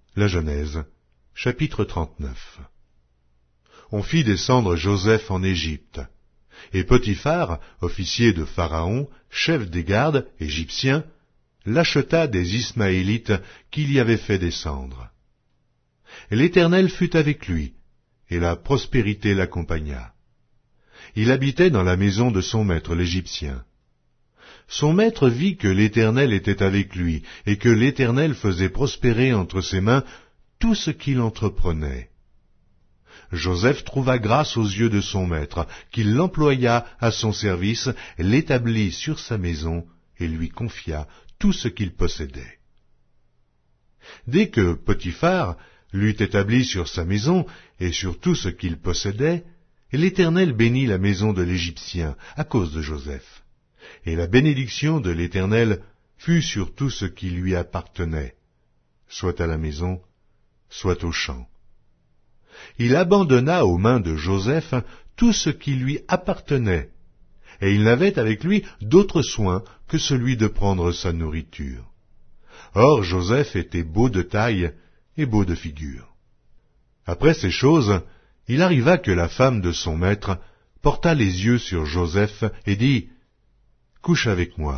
La Genèse, chapitre 39. On fit descendre Joseph en Égypte. Et Potiphar, officier de Pharaon, chef des gardes, égyptien, l'acheta des Ismaélites qu'il y avait fait descendre. L'Éternel fut avec lui, et la prospérité l'accompagna. Il habitait dans la maison de son maître l'Égyptien. Son maître vit que l'Éternel était avec lui, et que l'Éternel faisait prospérer entre ses mains tout ce qu'il entreprenait. Joseph trouva grâce aux yeux de son maître, qu'il l'employa à son service, l'établit sur sa maison, et lui confia tout ce qu'il possédait. Dès que Potiphar l'eut établi sur sa maison, et sur tout ce qu'il possédait, l'Éternel bénit la maison de l'Égyptien à cause de Joseph. Et la bénédiction de l'Éternel fut sur tout ce qui lui appartenait, soit à la maison, soit au champ. Il abandonna aux mains de Joseph tout ce qui lui appartenait, et il n'avait avec lui d'autre soin que celui de prendre sa nourriture. Or Joseph était beau de taille et beau de figure. Après ces choses, il arriva que la femme de son maître porta les yeux sur Joseph et dit « Couche avec moi ».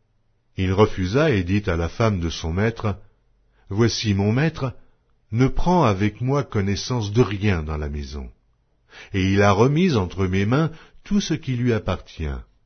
Il refusa et dit à la femme de son maître « Voici mon maître, ne prends avec moi connaissance de rien dans la maison. Et il a remis entre mes mains tout ce qui lui appartient.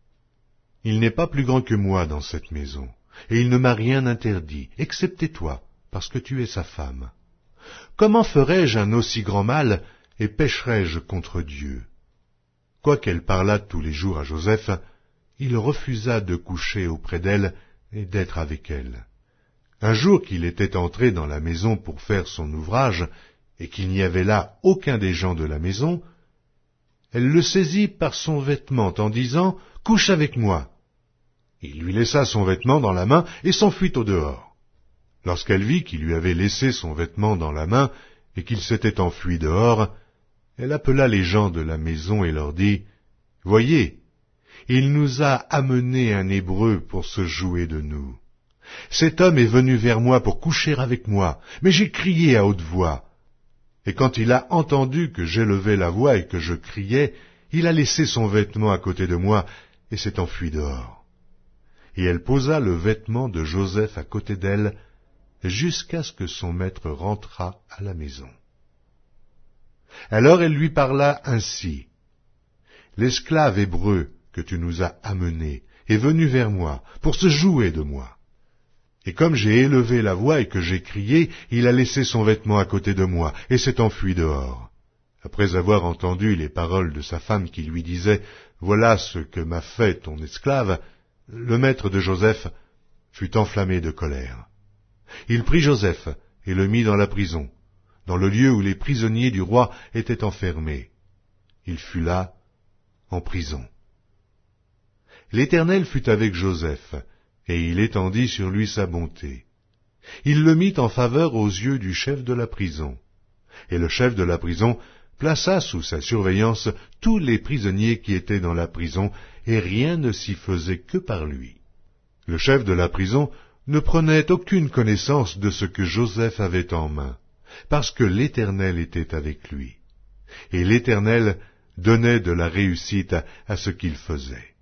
Il n'est pas plus grand que moi dans cette maison, et il ne m'a rien interdit, excepté toi, parce que tu es sa femme. Comment ferais-je un aussi grand mal, et pécherais-je contre Dieu ?» Quoiqu'elle parlât tous les jours à Joseph, il refusa de coucher auprès d'elle et d'être avec elle. Un jour qu'il était entré dans la maison pour faire son ouvrage, et qu'il n'y avait là aucun des gens de la maison, elle le saisit par son vêtement en disant « Couche avec moi ». Il lui laissa son vêtement dans la main et s'enfuit au dehors. Lorsqu'elle vit qu'il lui avait laissé son vêtement dans la main et qu'il s'était enfui dehors, elle appela les gens de la maison et leur dit « Voyez, il nous a amené un Hébreu pour se jouer de nous. Cet homme est venu vers moi pour coucher avec moi, mais j'ai crié à haute voix. Et quand il a entendu que j'élevais la voix et que je criais, il a laissé son vêtement à côté de moi et s'est enfui dehors. » Et elle posa le vêtement de Joseph à côté d'elle, jusqu'à ce que son maître rentrât à la maison. Alors elle lui parla ainsi. « L'esclave hébreu que tu nous as amené est venu vers moi pour se jouer de moi. Et comme j'ai élevé la voix et que j'ai crié, il a laissé son vêtement à côté de moi et s'est enfui dehors. » Après avoir entendu les paroles de sa femme qui lui disait « Voilà ce que m'a fait ton esclave », le maître de Joseph fut enflammé de colère. Il prit Joseph et le mit dans la prison, dans le lieu où les prisonniers du roi étaient enfermés. Il fut là, en prison. L'Éternel fut avec Joseph, et il étendit sur lui sa bonté. Il le mit en faveur aux yeux du chef de la prison. Et le chef de la prison plaça sous sa surveillance tous les prisonniers qui étaient dans la prison, et rien ne s'y faisait que par lui. Le chef de la prison ne prenait aucune connaissance de ce que Joseph avait en main, parce que l'Éternel était avec lui. Et l'Éternel donnait de la réussite à ce qu'il faisait.